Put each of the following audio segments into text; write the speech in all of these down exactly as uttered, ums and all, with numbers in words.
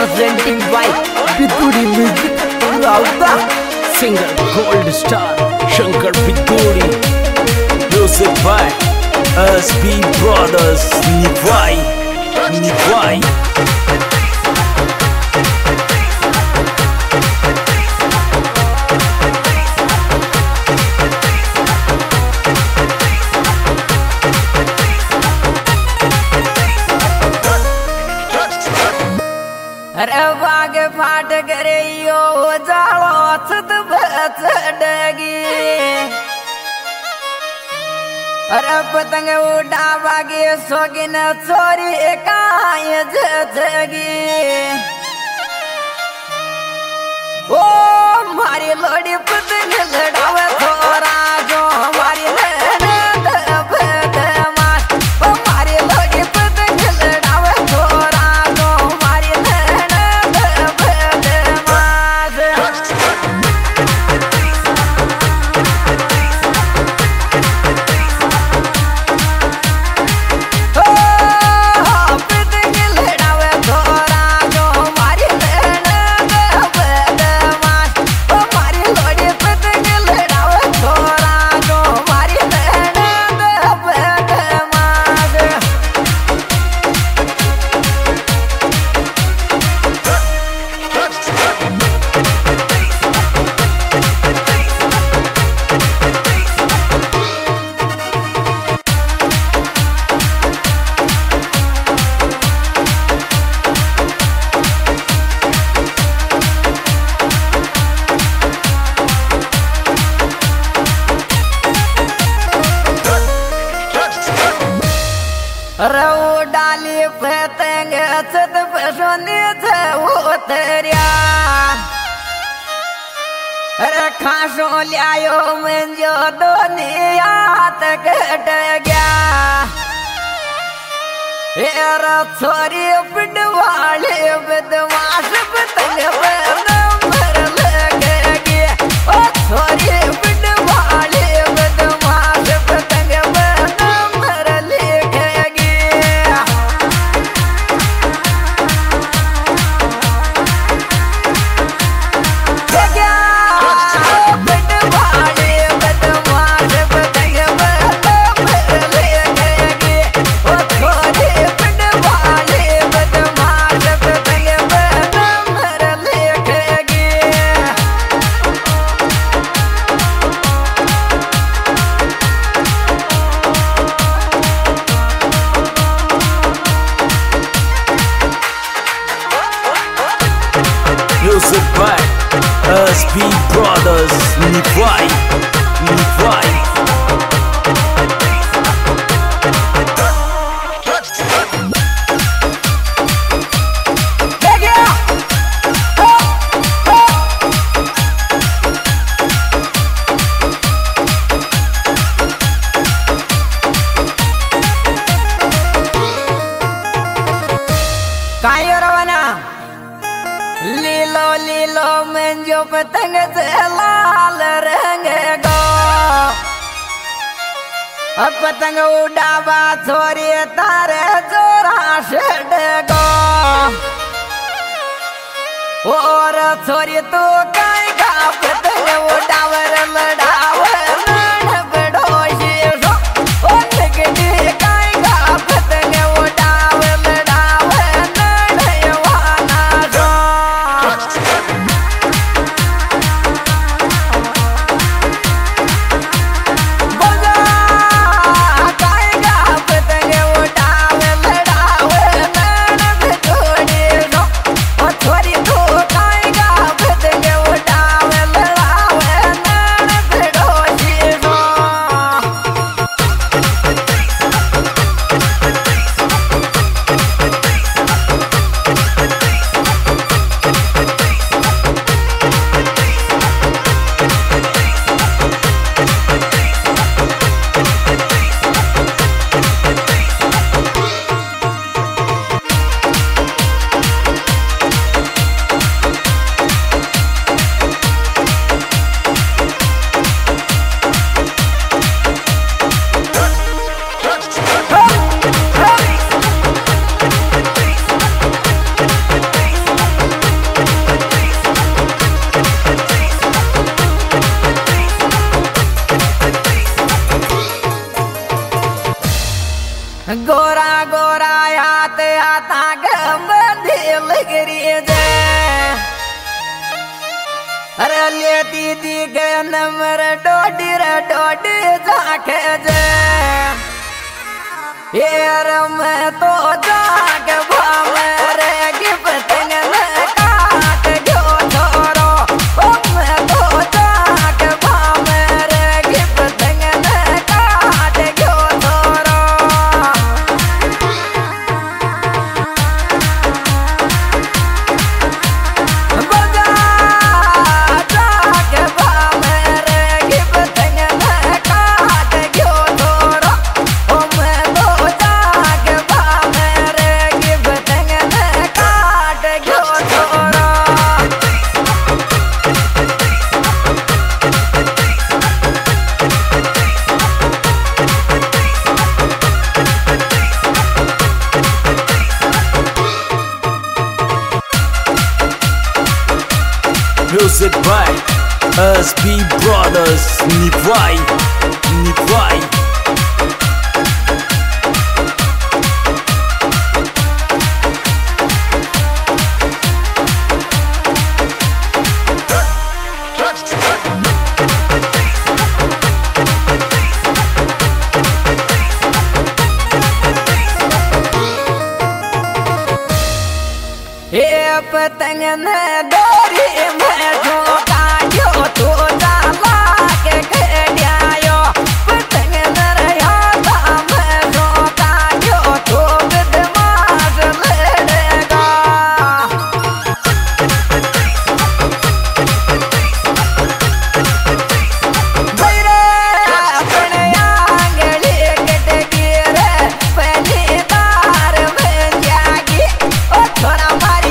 presenting by Pituri Music, Rauta, singer Gold Star, Shankar Pituri, music by S B Brothers, Nivai, Nivai. अरे बाग फाट करे यो जालो छत बचड़गी। अरे पतंग उड़ा बागे सोगिन छोरी काय जगी। ओ मारी लोड़ी पतंग लड़ावे थोड़ा जो हमारी नैन बदमाश। ओ मारी लोड़ी पतंग लड़ावे थोड़ा जो हमारी रऊ डाली पतंग छत पसंदी थे वो तेरिया। अरे खासो लियायो मंजो दुनिया तक कट गया। एरा छोरी पिटवाले बदमाश पतंग पर नंबर लगेगी। ओ छोरी पिटवाले बदमाश पतंग पर नंबर लगेगी। Music by S B Brothers, Nivai, Nivai. लीलो लीलो मंजो पतंग से लाल रंग गो। अब पतंग उड़ावा छोरी तारे जोरा शेड गो। और छोरी तू काई का पतंग उड़ावर लड़ावर नन बड़ोशी सो। ओ निकटी काई का पतंग उड़ावर लड़ावर नन यवाना सो। छोरी तू काई का पतंग उड़ा ताग बंधी लगरी जे अरे ले दीदी के नंबर डोडी रे डोडी जाके जे यार मैं तो जाग भावे रे गिफ्ट ने काट गयो छोरो ओ मैं तो जाग भावे रे गिफ्ट ने काट गयो छोरो बजा जाग भावे रे गिफ्ट ने काट गयो छोरो ओ मैं तो जाग भावे रे गिफ्ट ने काट गयो छोरो Music by S P Brothers. Nivai, Nivai. ये पतंग ने डोरी में झोंकायो तो जाला के खेड़ियायो पतंग ने रहा में झोंकायो तो बदमाश लड़ेगा भैरे अपने आंगली कट गिरे पहनीदार बन जागी ओ छोरा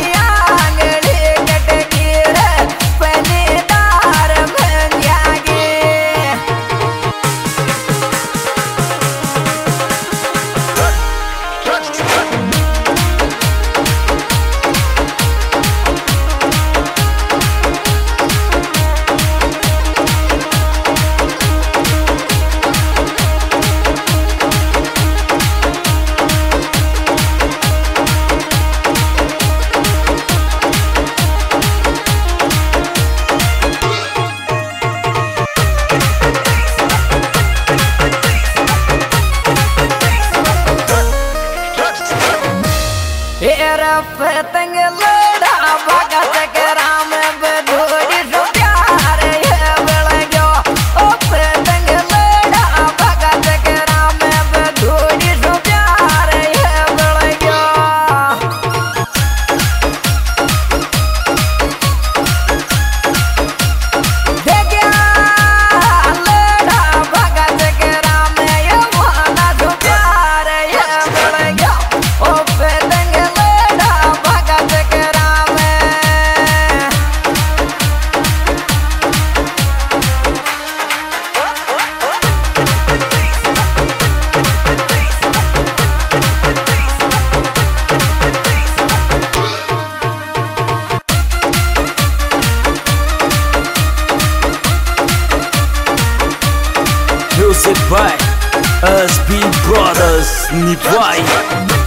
पतंग लड़ा भगत के राम बधोड़ी सो प्यार ये बल गयो ओ पतंग लड़ा भगत के राम बधोड़ी सो प्यार ये बल गयो देखया लड़ा भगत के राम ये माना सो प्यार ये बल गयो ओ पतंग भगत के Ram Music by S P Brothers. Nivai.